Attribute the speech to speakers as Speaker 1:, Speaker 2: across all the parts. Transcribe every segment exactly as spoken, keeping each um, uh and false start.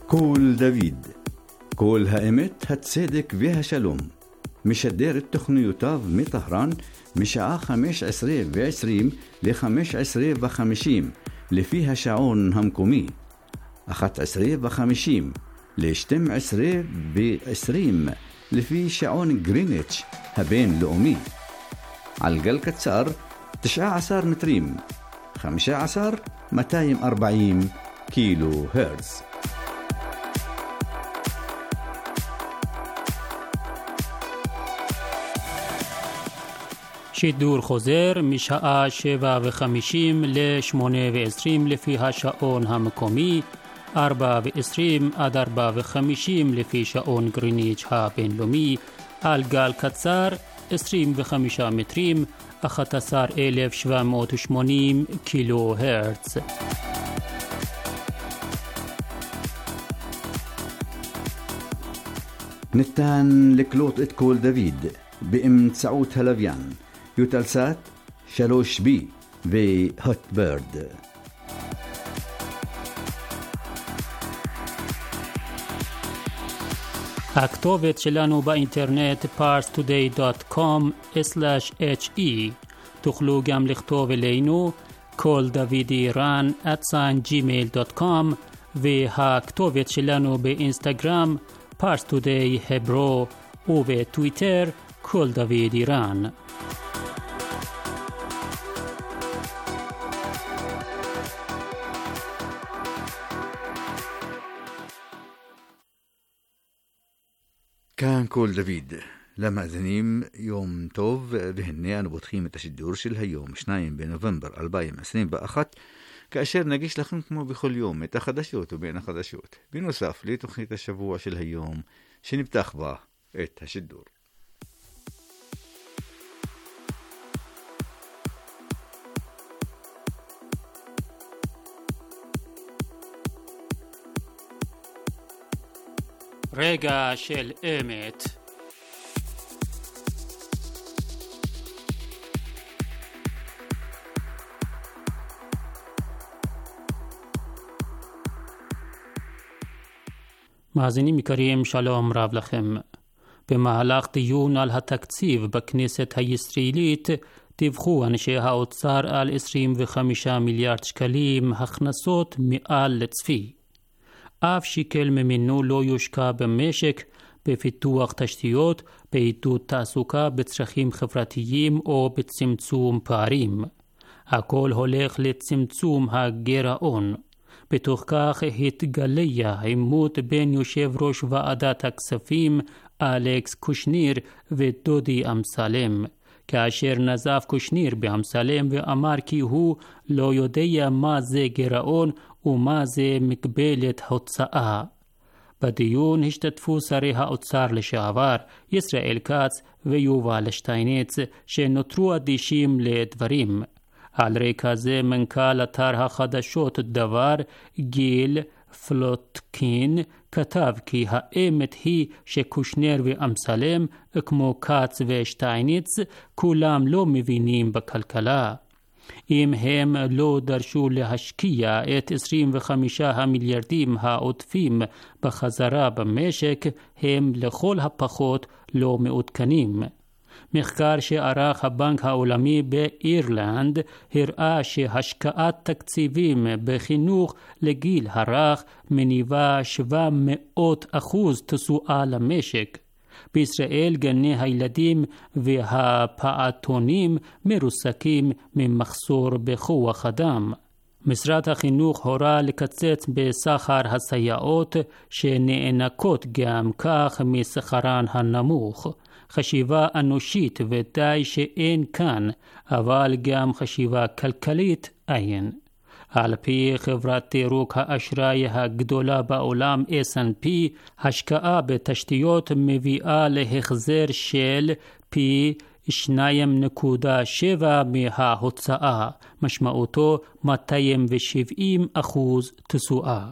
Speaker 1: קול דוד, קול האמת, הצדק והשלום. משדר את תוכניותיו מטהרן משעה חמש עשרה ועשרים ל-חמש עשרה וחמישים לפי השעון המקומי, אחת עשרה וחמישים ל-שתים עשרה ועשרים לפי שעון גריניץ' הבינלאומי. על גל קצר תשע עשרה מטרים, חמש עשרה מאתיים וארבעים קילו הרץ.
Speaker 2: שידור חוזר משעה שבע וחמישים לשמונה ועשרים לפי השעון המקומי, ארבע ועשרים עד ארבע וחמישים לפי שעון גריניץ' הבינלאומי, על גל קצר עשרים וחמישה מטרים, אחת עשרה אלף שבע מאות ושמונים קילו הרץ.
Speaker 1: ניתן לקלוט את קול דוד באמצעות הלוויין יוטלסאט שלוש בי והוטברד.
Speaker 2: הכתובת שלנו באינטרנט פארס טודיי דוט קום סלאש אייץ' אי. תוכלו גם לכתוב אלינו קול דוד איראן at gmail דוט קום, והכתובת שלנו באינסטגרם פארס טודיי הברו, ובטוויטר קול דוד איראן.
Speaker 1: כאן קול דוד. למאזינים יום טוב, והנה אנו פותחים את השידור של היום, השני בנובמבר אלפיים עשרים ואחת, כאשר נגיש לכם כמו בכל יום את החדשות ובין החדשות, בנוסף לתוכנית השבוע של היום שנפתח בה את השידור.
Speaker 2: רגע של אמת. מאזינים יקרים, שלום רב לכם. במהלך דיון על התקציב בכנסת הישראלית דיווחו אנשי האוצר על עשרים וחמישה מיליארד שקלים הכנסות מעל לצפי. אף שקל ממנו לא יושקע במשק, בפיתוח תשתיות, בעידוד תעסוקה, בצרכים חברתיים או בצמצום פערים. הכל הולך לצמצום הגירעון. בתוך כך התגליה העימות בין יושב ראש ועדת הכספים אלכס קושניר ודודי אמסלם, כאשר נזף קושניר באמסלם ואמר כי הוא לא יודע מה זה גירעון ומה זה מגבלת הוצאה. בדיון השתתפו שרי האוצר לשעבר ישראל כץ ויובל שטייניץ, שנותרו אדישים לדברים. על רקע זה מנכ"ל אתר החדשות דבר גיל פלוטקין כתב כי האמת היא שקושנר ואמסלם כמו כץ ושטייניץ כולם לא מבינים בכלכלה. אם הם לא דרשו להשקיע את עשרים וחמישה המיליארדים העודפים בחזרה במשק, הם לכל הפחות לא מעודכנים. מחקר שערך הבנק העולמי באירלנד הראה שהשקעת תקציבים בחינוך לגיל הרך מניבה שבע מאות אחוז תשואה למשק. בישראל גני הילדים והפעוטונים מרוסקים ממחסור בכוח אדם. משרד החינוך הורה לקצץ בשכר הסייעות שנאנקות גם כך משכרן הנמוך. חשיבה אנושית ודי שאין כאן, אבל גם חשיבה כלכלית אין. על פי חברת דירוג האשראי הגדולה בעולם אס אנד פי, השקעה בתשתיות מביאה להחזר של פי שתיים נקודה שבע מההוצאה, משמעותו מאתיים ושבעים אחוז תשואה.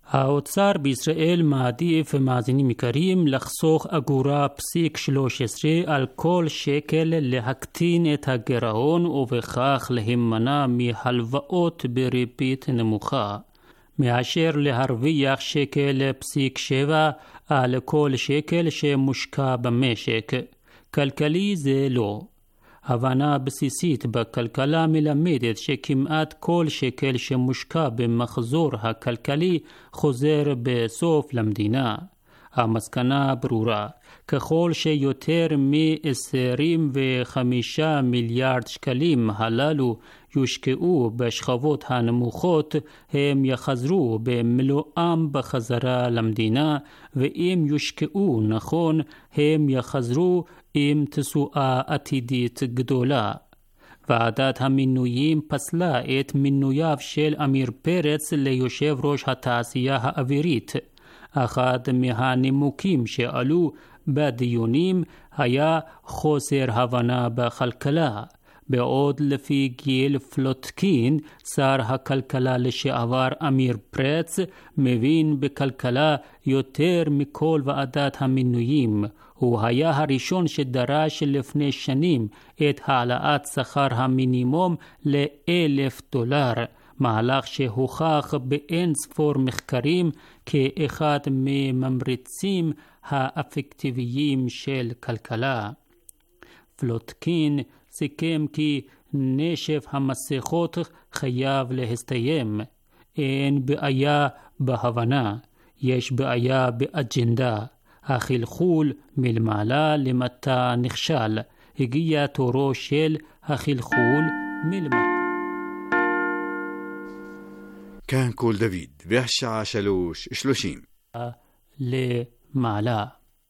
Speaker 2: האוצר בישראל מעדיף, מאזינים יקרים, לחסוך אגורה פסיק שלוש עשרה על כל שקל, להקטין את הגירעון ובכך להימנע מהלוואות בריבית נמוכה, מאשר להרוויח שקל פסיק שבע על כל שקל שמושקע במשק. כלכלי זה לא. הבנה בסיסית בכלכלה מלמדת שכמעט כל שקל שמושקע במחזור הכלכלי חוזר בסוף למדינה. המסקנה ברורה, ככל שיותר מ-עשרים וחמישה מיליארד שקלים הללו יושקעו בשכבות הנמוכות, הם יחזרו במלואם בחזרה למדינה, ואם יושקעו נכון, הם יחזרו עם תשואה עתידית גדולה. ועדת המינויים פסלה את מינויו של אמיר פרץ ליושב ראש התעשייה האווירית. אחד מהנימוקים שעלו בדיונים היה חוסר הבנה בכלכלה, בעוד לפי גיל פלוטקין, שר הכלכלה לשעבר אמיר פרץ, מבין בכלכלה יותר מכל ועדת המינויים. הוא היה הראשון שדרש לפני שנים את העלאת שכר המינימום לאלף דולר, מהלך שהוכח באין ספור מחקרים כאחד מממריצים האפקטיביים של כלכלה. פלוטקין סיכם כי נשף המסכות חייב להסתיים. אין בעיה בהבנה, יש בעיה באג'נדה. החלחול מלמעלה למטה נכשל. הגיע תורו של החלחול מלמטה.
Speaker 1: כאן קול דוד, והשעה שלוש שלושים.
Speaker 2: למעלה.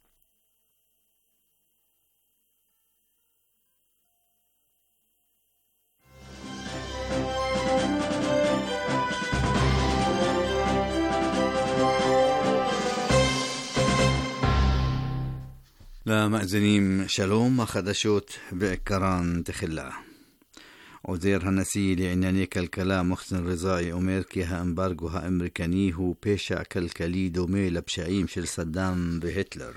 Speaker 1: למאזינים שלום, החדשות בעיקרן תחילה. עוזר הנשיא לענייני כלכלה מוחסן רזאי אומר כי האמברגו האמריקני הוא פשע כלכלי דומה לפשעים של סדאם והיטלר.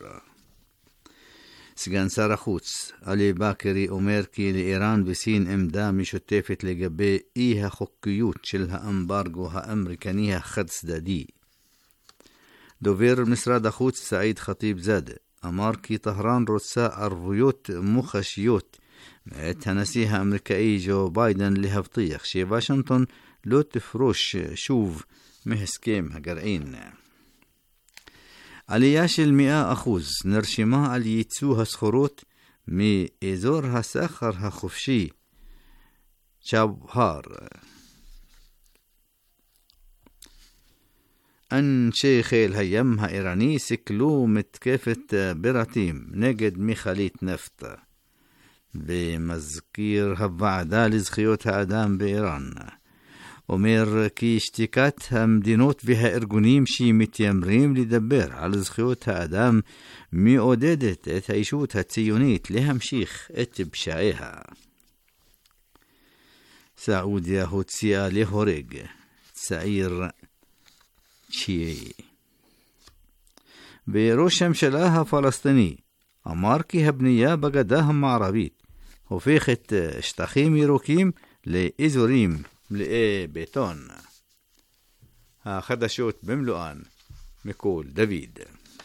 Speaker 1: סגן שר החוץ עלי באקרי אומר כי לאיראן וסין עמדה משותפת לגבי אי החוקיות של האמברגו האמריקני החד צדדי. דובר משרד החוץ סעיד חטיב זאדה אמר כי טהרן רוצה ערבויות מוחשיות מאת הנשיא האמריקאי ג'ו ביידן להבטיח שוושינגטון לא תפרוש שוב מהסכם הגרעין. עלייה של מאה אחוז נרשמה על ייצוא הסחורות מאזור הסחר החופשי צ'אבהר. אנשי חיל הים האיראני סיכלו מתקפת ברטים נגד מכלית נפט. ומזכיר הוועדה לזכויות האדם באיראן אומר כי שתיקת המדינות והארגונים שמתיימרים לדבר על זכויות האדם מעודדת את הישות הציונית להמשיך את פשעיה. סעודיה הוציאה להורג צעיר שיעי. וראש הממשלה הפלסטיני אמר כי הבנייה בגדה המערבית הופכת שטחים ירוקים לאזורים מלאי בטון. החדשות במלואן מקול דוד.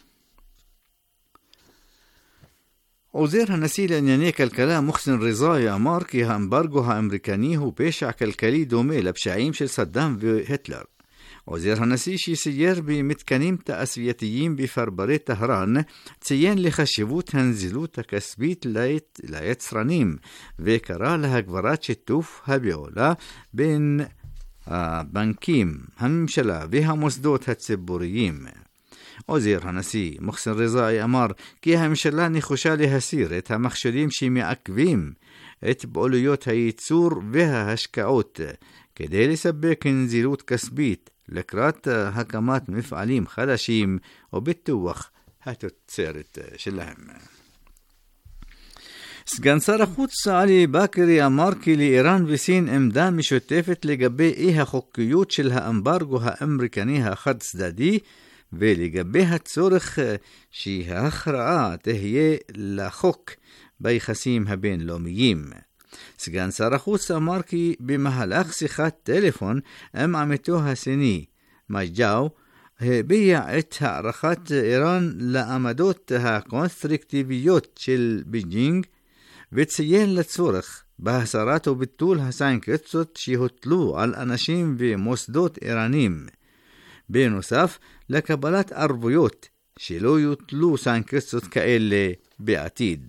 Speaker 1: עוזר הנשיא לענייני כלכלה מוחסן רזאי אמר כי האמברגו האמריקני הוא פשע כלכלי דומה לפשעים של סדאם והיטלר. עוזר הנשיא שסייר במתקנים תעשייתיים בפרברי טהרן ציין לחשיבות הנזילות הכספית ליצרנים וקרא להגברת שיתוף הפעולה בין הבנקים, הממשלה והמוסדות הציבוריים. עוזר הנשיא מוחסן רזאי אמר כי הממשלה נחושה להסיר את המכשולים שמעכבים את פעוליות הייצור וההשקעות כדי לספק נזילות כספית לקראת הקמת מפעלים חדשים וביטוח התוצרת שלהם. סגן שר החוץ עלי בכרי אמר כי לאיראן וסין עמדה משותפת לגבי אי החוקיות של האמברגו האמריקני החד צדדי, ולגבי הצורך שההכרעה תהיה לחוק ביחסים הבינלאומיים. סגן שר החוץ אמר כי במהלך שיחת טלפון עם עמיתו הסיני מייג'או, הביע את הערכת איראן לעמדות הקונסטריקטיביות של בייג'ינג, וציין לצורך בהסרת וביטול הסנקציות שהוטלו על אנשים ומוסדות איראנים, בנוסף לקבלת ערבויות שלא יוטלו סנקציות כאלה בעתיד.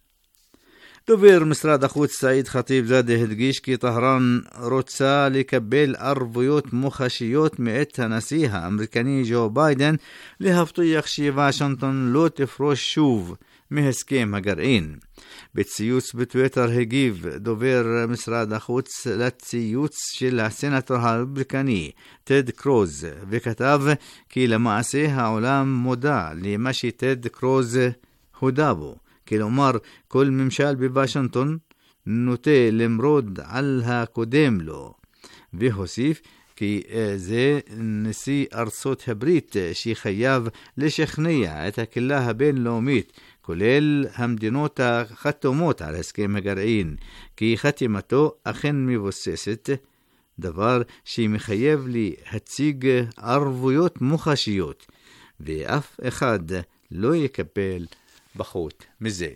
Speaker 1: דובר משרד החוץ סעיד חטיב זאדה הדגיש כי טהרן רוצה לקבל ערבויות מוחשיות מאת הנשיא האמריקני ג'ו ביידן להבטיח שוושינגטון לא תפרוש שוב מהסכם הגרעין. בציוץ בטוויטר הגיב דובר משרד החוץ לציוץ של הסנטור הרפובליקני טד קרוז, וכתב כי למעשה העולם מודע למה שטד קרוז הודה בו, כלומר כל ממשל בוושינגטון נוטה למרוד על הקודם לו, והוסיף כי זה נשיא ארצות הברית שחייב לשכנע את הקהילה הבינלאומית, כולל המדינות החתומות על הסכם הגרעין, כי חתימתו אכן מבוססת, דבר שמחייב להציג ערבויות מוחשיות, ואף אחד לא יקבל פחות מזה.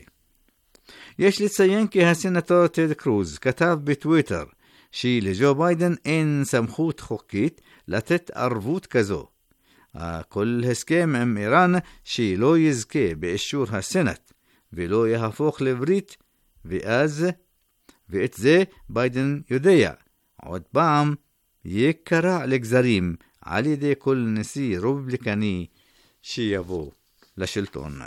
Speaker 1: יש לציין כי הסנטור טד קרוז כתב בטוויטר שלג'ו ביידן אין סמכות חוקית לתת ערבות כזו. כל הסכם עם איראן שלא יזכה באישור הסנט ולא יהפוך לברית, ואז, ואת זה ביידן יודע, עוד פעם יקרע לגזרים על ידי כל נשיא רפובליקני שיבוא לשלטון.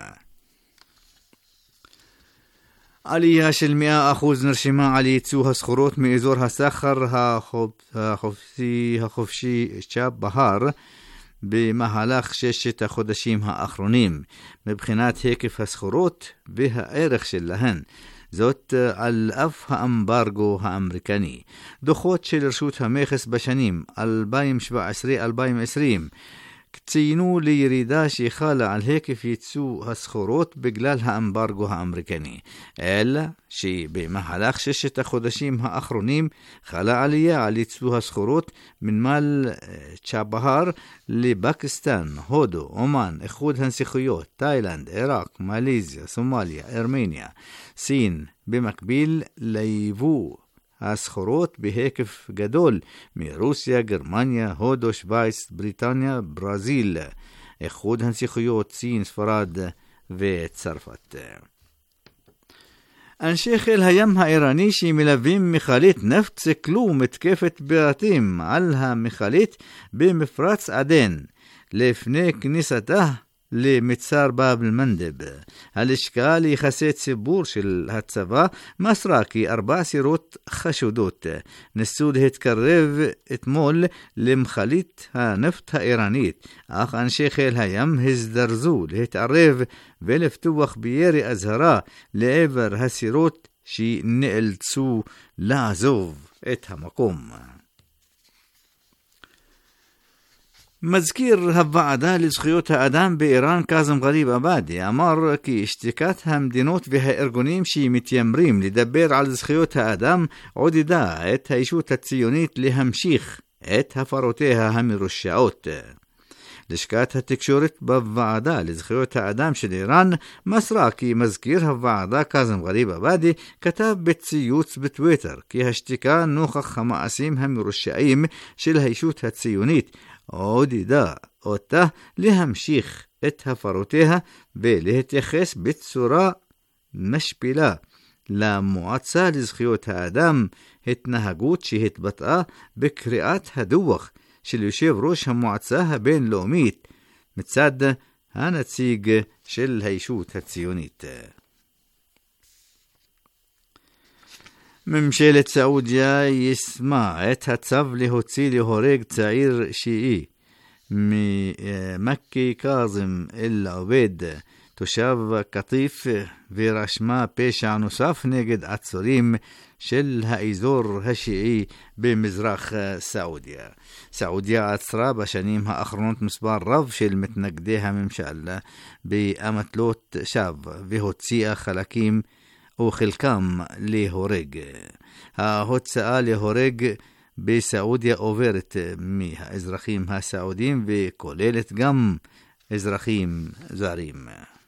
Speaker 1: עלייה של מאה אחוז נרשמה על ייצוא הסחורות מאזור הסחר החופשי, החופשי צ'אבהר במהלך ששת החודשים האחרונים, מבחינת היקף הסחורות והערך שלהן, זאת על אף האמברגו האמריקני. דוחות של רשות המכס בשנים אלפיים שבע עשרה עד אלפיים עשרים ציינו לירידה שחלה על היקף ייצוא הסחורות בגלל האמברגו האמריקני, אלא שבמהלך ששת החודשים האחרונים חלה עלייה על ייצוא הסחורות מנמל צ'אבהר לפקיסטן, הודו, אומן, איחוד הנסיכויות, תאילנד, עיראק, מלזיה, סומליה, ארמניה, סין, במקביל ליבוא הסחורות בהיקף גדול מרוסיה, גרמניה, הודו, שווייץ, בריטניה, ברזיל, איחוד הנסיכויות, סין, ספרד וצרפת. אנשי חיל הים האיראני שמלווים מכלית נפט סיכלו מתקפת פיראטים על המכלית במפרץ עדן לפני כניסתה למצר באב אל-מנדב. הלשכה ליחסי ציבור של הצבא מסרה כי ארבע סירות חשודות ניסו להתקרב אתמול למכלית הנפט האיראנית, אך אנשי חיל הים הזדרזו להתערב ולפתוח בירי אזהרה לעבר הסירות שנאלצו לעזוב את המקום. מזכיר הוועדה לזכויות האדם באיראן קאזם גריב עבאדי אמר כי שתיקת המדינות והארגונים שמתיימרים לדבר על זכויות האדם עודדה את הישות הציונית להמשיך את הפרותיה המרושעות. לשכת התקשורת בוועדה לזכויות האדם של איראן מסרה כי מזכיר הוועדה קאזם גריב עבאדי כתב בציוץ בטוויטר כי השתיקה נוכח המעשים המרושעים של הישות הציונית עודדה אותה להמשיך את הפרותיה ולהתייחס בצורה משפילה למועצה לזכויות האדם, התנהגות שהתבטאה בקריאת הדוח של יושב ראש המועצה הבינלאומית מצד הנציג של הישות הציונית. ממשלת סעודיה יישמה את הצו להוציא להורג צעיר שיעי ממכי קאזם אל-עובד תושב קטיף, ורשמה פשע נוסף נגד עצורים של האזור השיעי במזרח סעודיה. סעודיה עצרה בשנים האחרונות מספר רב של מתנגדי הממשל באמתלות שווא, והוציאה חלקים או חלקם להורג. ההוצאה להורג בסעודיה עוברת מהאזרחים הסעודים וכוללת גם אזרחים זרים.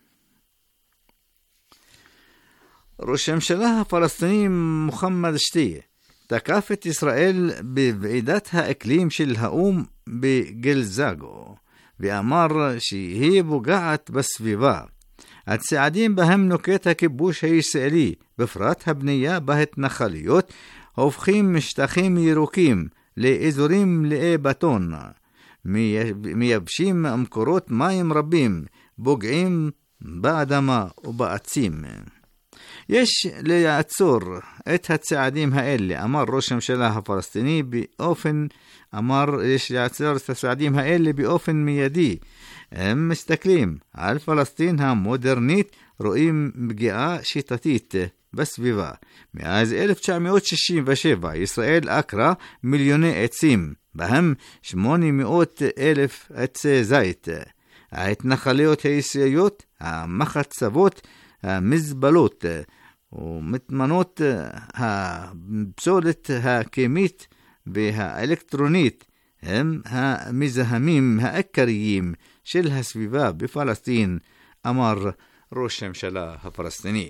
Speaker 1: ראש הממשלה הפלסטיני מוחמד שתיה תקף את ישראל בוועידת האקלים של האום בגלזגו ואמר שהיא פוגעת בסביבה. הצעדים בהם נוקט הכיבוש הישראלי, בפרט הבנייה בהתנחלויות, הופכים משטחים ירוקים לאזורים מלאי בטון, מייבשים מקורות מים רבים, פוגעים באדמה ובעצים. יש לעצור את הצעדים האלה, אמר ראש הממשלה הפלסטיני באופן, אמר יש לעצור את הצעדים האלה באופן מיידי. הם מסתכלים על פלסטין המודרנית, רואים פגיעה שיטתית בסביבה. מאז אלף תשע מאות שישים ושבע ישראל עקרה מיליוני עצים, בהם שמונה מאות אלף עצי זית. ההתנחלויות הישראליות, המחצבות, המזבלות ומטמנות הפסולת הכימית והאלקטרונית הם המזהמים העיקריים של הסביבה בפלסטין, אמר ראש הממשלה הפלסטיני.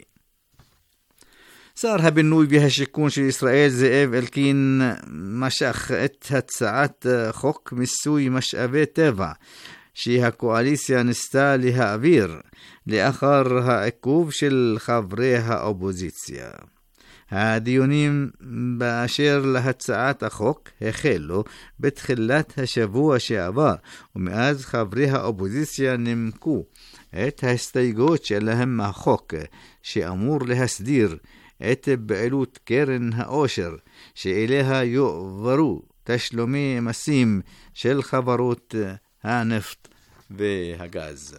Speaker 1: שר הבינוי והשיכון של ישראל זאב אלקין משך את הצעת חוק מיסוי משאבי טבע שהקואליציה ניסתה להעביר לאחר העיכוב של חברי האופוזיציה. הדיונים באשר להצעת החוק החלו בתחילת השבוע שעבר, ומאז חברי האופוזיציה נימקו את ההסתייגות שלהם מהחוק שאמור להסדיר את פעילות קרן העושר שאליה יועברו תשלומי מסים של חברות הנפט והגז.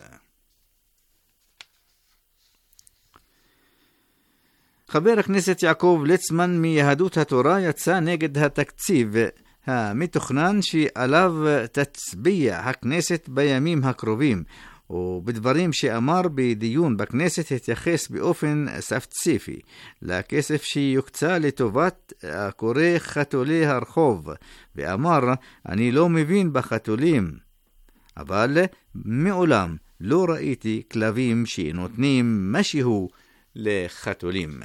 Speaker 1: חבר הכנסת יעקב ליצמן מיהדות התורה יצא נגד התקציב המתוכנן שעליו תצביע הכנסת בימים הקרובים, ובדברים שאמר בדיון בכנסת התייחס באופן ספציפי לכסף שיוקצה לטובת הקורא חתולי הרחוב, ואמר אני לא מבין בחתולים, אבל מעולם לא ראיתי כלבים שנותנים משהו לחתולים.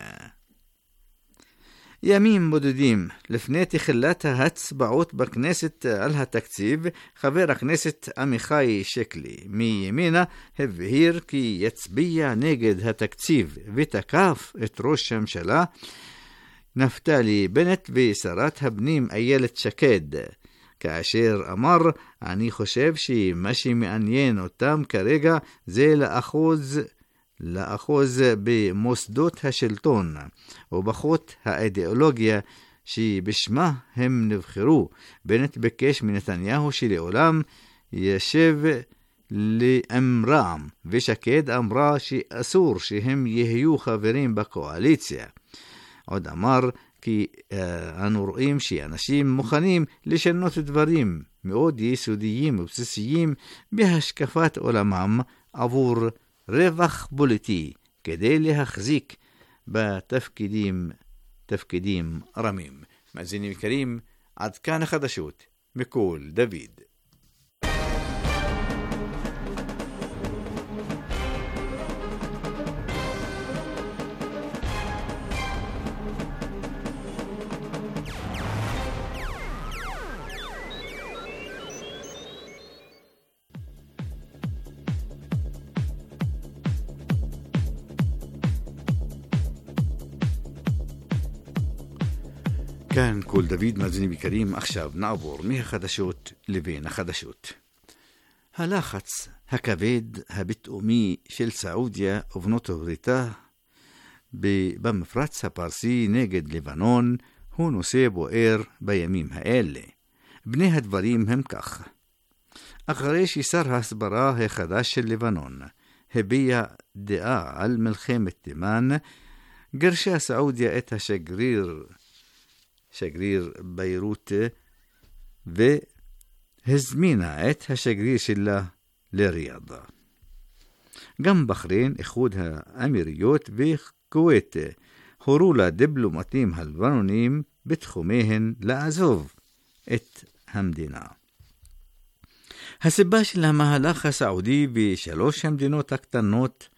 Speaker 1: ימים בודדים לפני תחילת ההצבעות בכנסת על התקציב, חבר הכנסת עמיחי שקלי מימינה הבהיר כי יצביע נגד התקציב ותקף את ראש הממשלה נפתלי בנט ושרת הפנים איילת שקד, כאשר אמר אני חושב שמה שמעניין אותם כרגע זה לאחוז לאחוז במוסדות השלטון ובחות האידיאולוגיה שבשמה הם נבחרו. בנט בקש מנתניהו שלעולם ישב עם רע"מ, ושקד אמרה שאסור שהם יהיו חברים בקואליציה. עוד אמר כי אה, אנו רואים שאנשים מוכנים לשנות דברים מאוד יסודיים ובסיסיים בהשקפת עולמם עבור רווח פוליטי כדי להחזיק בתפקידים תפקידים רמים. מאזינים יקרים, עד כאן החדשות מכל דוד. כאן כל דוד, מאזינים יקרים, עכשיו נעבור מהחדשות לבין החדשות. הלחץ הכבד הבטאומי של סעודיה ובנות בריתה במפרץ הפרסי נגד לבנון הוא נושא בוער בימים האלה. בני הדברים הם כך: אחרי ששר ההסברה החדש של לבנון הביע דעה על מלחמת תימן, גרשה סעודיה את השגריר, שגריר ביירות, והזמינה את השגריר שלה לריאד. גם בחריין, איחוד האמירויות וכווית הורו לדיפלומטים הלבנונים בתחומיהן לעזוב את המדינה. הסיבה של המהלך הסעודי בשלוש המדינות הקטנות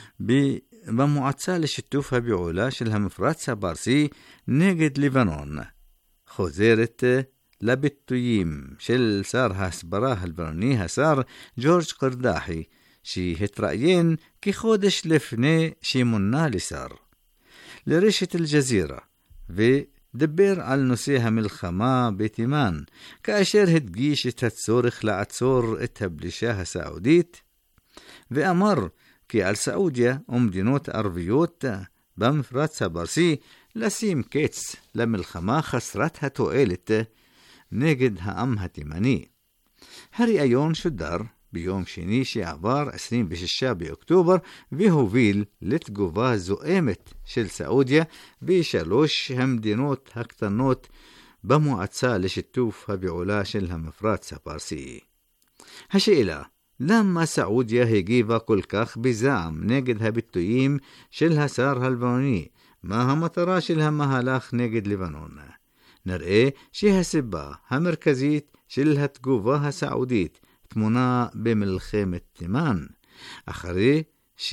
Speaker 1: במועצה לשיתוף הפעולה של המפרץ הפרסי נגד לבנון חוזרת לביטויים של שר ההסברה הלבנוני, השר ג'ורג' קרדאחי, שהתראיין כחודש לפני שמונה לשר לרשת אל-ג'זירה ודבר על נושא המלחמה בתימן, כאשר הדגיש את הצורך לעצור את הפלישה הסעודית, ואמר כי על סעודיה ומדינות ערביות במפרץ הפרסי לשים קץ למלחמה חסרת התועלת נגד העם התימני. הראיון שודר ביום שני שעבר עשרים ושישה באוקטובר והוביל לתגובה זועמת של סעודיה בשלוש המדינות הקטנות במועצה לשיתוף הפעולה של המפרץ הפרסי. השאלה, למה סעודיה הגיבה כל כך בזעם נגד הביטויים של השר הלבנוני? מה המטרה של המהלך נגד לבנון? נראה שהסיבה המרכזית של התגובה הסעודית תמונה במלחמת תימן, אחרי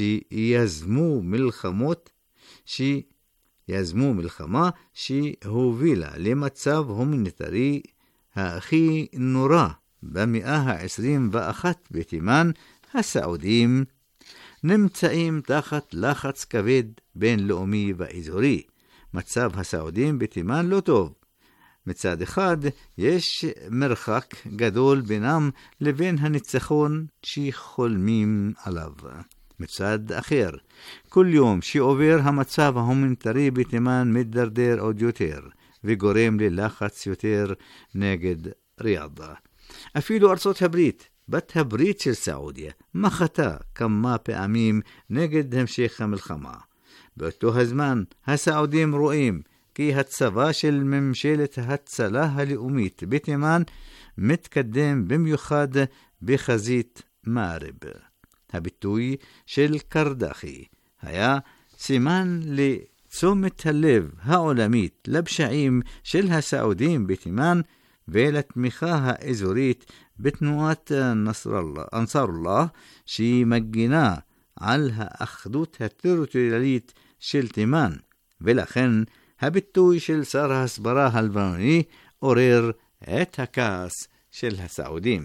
Speaker 1: שיזמו מלחמות שיזמו מלחמה שהובילה למצב הומניטרי הכי נורא במאה ה-עשרים ואחת בתימן. הסעודים נמצאים תחת לחץ כבד בינלאומי ואזורי. מצב הסעודים בתימן לא טוב. מצד אחד יש מרחק גדול בינם לבין הניצחון שחולמים עליו. מצד אחר, כל יום שעובר המצב ההומניטרי בתימן מדרדר עוד יותר וגורם ללחץ יותר נגד ריאד. אפילו ארצות הברית, בת הברית של סעודיה, מחתה כמה פעמים נגד המשך המלחמה. באותו הזמן הסעודים רואים כי הצבא של ממשלת ההצלה הלאומית בתימן מתקדם במיוחד בחזית מערב. הביטוי של קרדאחי היה סימן לתשומת הלב העולמית לפשעים של הסעודים בתימן ולתמיכה האזורית בתנועת אנסארולlah שהיא מגינה על האחדות הטריטוריאלית של תימן, ולכן הביטוי של שר ההסברה הלבנוני עורר את הכעס של הסעודים.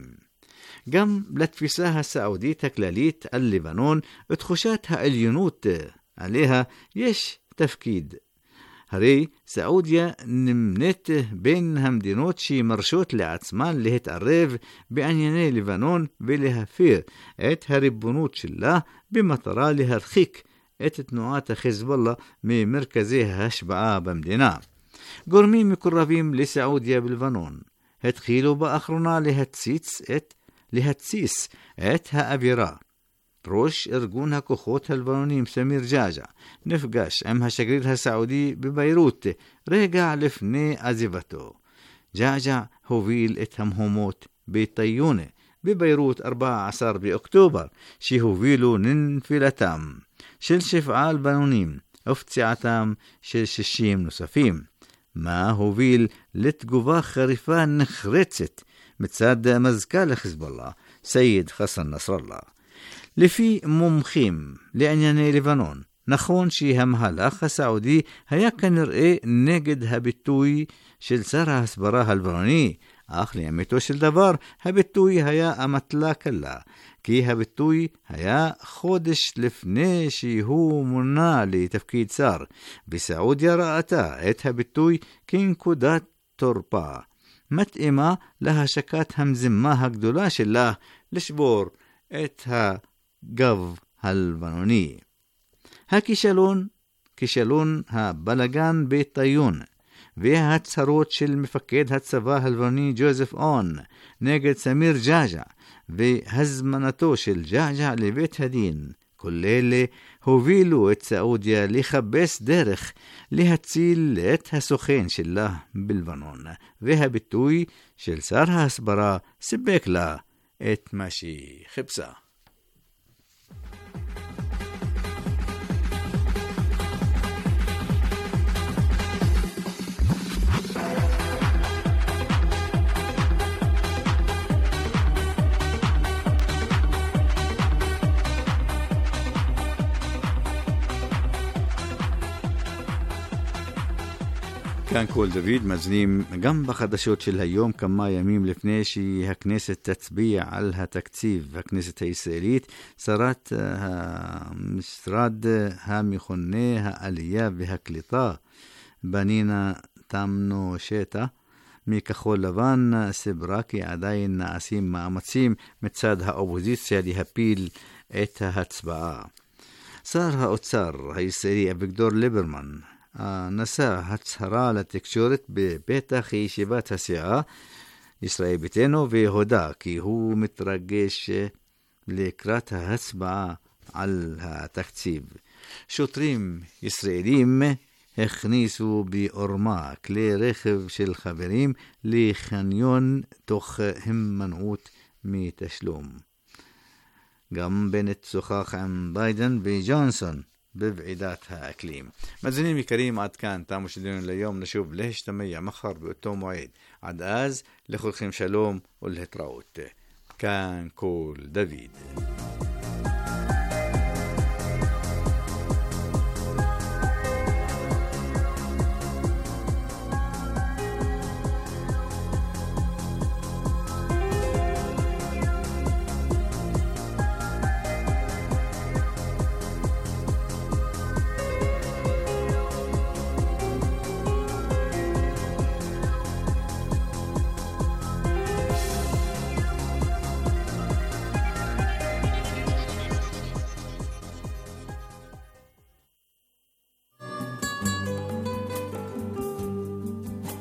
Speaker 1: גם לתפיסה הסעודית הכללית על לבנון ותחושת העליונות עליה יש תפקיד. הרי סעודיה נמנית בין המדינות שמרשות לעצמן להתערב בענייני לבנון ולהפר את הריבונות שלה במטרה להרחיק את תנועת החיזבאללה ממרכזי ההשפעה במדינה. גורמים מקורבים לסעודיה בלבנון התחילו באחרונה להציץ את, להציס את האווירה. ראש ארגון הכוחות הלבנונים סמיר ג'עג'ע נפגש עם השגריר הסעודי בביירות רגע לפני עזיבתו. ג'עג'ע הוביל את המהומות בטיונה בביירות ארבעה עשר באוקטובר שהובילו לנפילתם של שבעה לבנונים ופציעתם של שישים נוספים, מה הוביל לתגובה חריפה נחרצת מצד מזכ"ל החיזבאללה סייד חסן נסראללה. לפי מומחים לענייני לבנון, נכון שהמהלך הסעודי היה כנראה נגד הביטוי של שר ההסברה הלבנוני, אך לאמיתו של דבר הביטוי היה אמתלה קלה, כי הביטוי היה חודש לפני שהוא מונה לתפקיד שר, וסעודיה ראתה את הביטוי כנקודת תורפה, מתאימה להשקת המזימה הגדולה שלה לשבור את הגב הלבנוני. הכישלון, כישלון הבלגן בטיון, וההצהרות של מפקד הצבא הלבנוני ג'וזף און נגד סמיר ג'עג'ע והזמנתו של ג'עג'ע לבית הדין כל אלה הובילו את סעודיה לחפש דרך להציל את הסוכן שלה בלבנון, והביטוי של שר ההסברה סיפק לה את מה שהיא חיפשה. כאן כל דוד מזנים גם בחדשות של היום כמה ימים לפני שהכנסת תצביע על התקציב. הכנסת הישראלית, שרת המשרד המכונה העלייה והקליטה בנינה תמנו שטה מכחול לבן סברה כי עדיין נעשים מאמצים מצד האופוזיציה להפיל את ההצבעה. שר האוצר הישראלי אביגדור ליברמן נשא הצהרה לתקשורת בפתח ישיבת הסיעה ישראל ביתנו והודה כי הוא מתרגש לקראת ההצבעה על התקציב. שוטרים ישראלים הכניסו בעורמה כלי רכב של חברים לחניון תוך הימנעות מתשלום. גם בנט שוחח עם ביידן וג'ונסון בוועידת האקלים. מאזינים יקרים, עד כאן תמו שידורנו ליום. נשוב להשתמע מחר באותו מועד. עד אז לכולכם שלום ולהתראות. כאן כל דוד.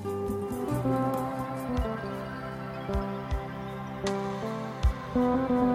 Speaker 1: Thank you.